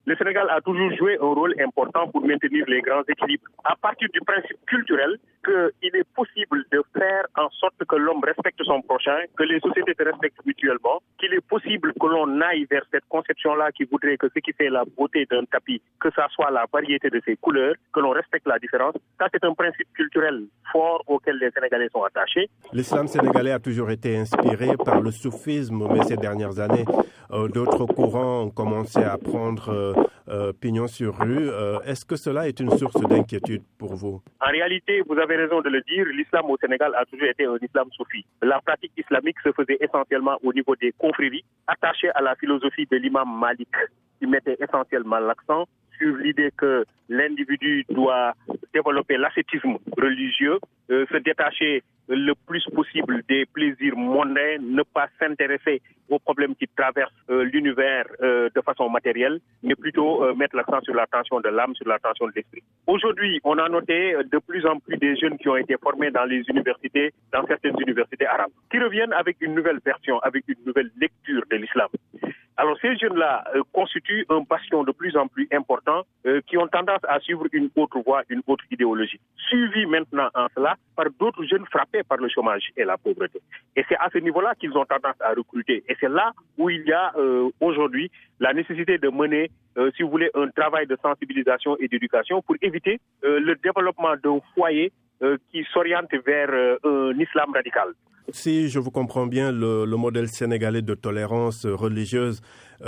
le Sénégal a toujours joué un rôle important pour maintenir les grands équilibres. À partir du principe culturel qu'il est possible de faire en sorte que l'homme respecte son prochain, que les sociétés se respectent mutuellement, qu'il est possible que l'on aille vers cette conception-là qui voudrait que ce qui fait la beauté d'un tapis, que ça soit la variété de ses couleurs, que l'on respecte la différence. Ça, c'est un principe culturel fort auquel les Sénégalais sont attachés. L'islam sénégalais a toujours été inspiré par le soufisme, mais ces dernières années, d'autres courants ont commencé à prendre pignon sur rue. Est-ce que cela est une source d'inquiétude pour vous? En réalité, vous avez raison de le dire, l'islam au Sénégal a toujours été un islam soufi. La pratique islamique se faisait essentiellement au niveau des confréries, attachées à la philosophie de l'imam Malik, qui mettait essentiellement l'accent sur l'idée que l'individu doit développer l'ascétisme religieux, se détacher le plus possible des plaisirs mondains, ne pas s'intéresser aux problèmes qui traversent l'univers de façon matérielle, mais plutôt mettre l'accent sur la tension de l'âme, sur la tension de l'esprit. Aujourd'hui, on a noté de plus en plus des jeunes qui ont été formés dans les universités, dans certaines universités arabes, qui reviennent avec une nouvelle version, avec une nouvelle lecture de l'islam. Alors ces jeunes-là constituent un bastion de plus en plus important qui ont tendance à suivre une autre voie, une autre idéologie. Suivis maintenant en cela par d'autres jeunes frappés par le chômage et la pauvreté. Et c'est à ce niveau-là qu'ils ont tendance à recruter. Et c'est là où il y a aujourd'hui la nécessité de mener, si vous voulez, un travail de sensibilisation et d'éducation pour éviter le développement d'un foyer qui s'oriente vers un islam radical. Si je vous comprends bien, le modèle sénégalais de tolérance religieuse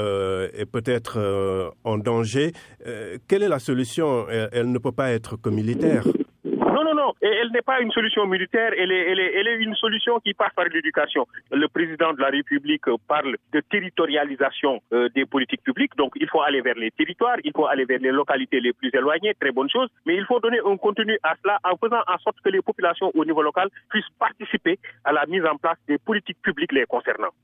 est peut-être en danger. Quelle est la solution? Elle ne peut pas être que militaire. Non. Et elle n'est pas une solution militaire, elle est une solution qui passe par l'éducation. Le président de la République parle de territorialisation des politiques publiques, donc il faut aller vers les territoires, il faut aller vers les localités les plus éloignées, très bonne chose, mais il faut donner un contenu à cela en faisant en sorte que les populations au niveau local puissent participer à la mise en place des politiques publiques les concernant.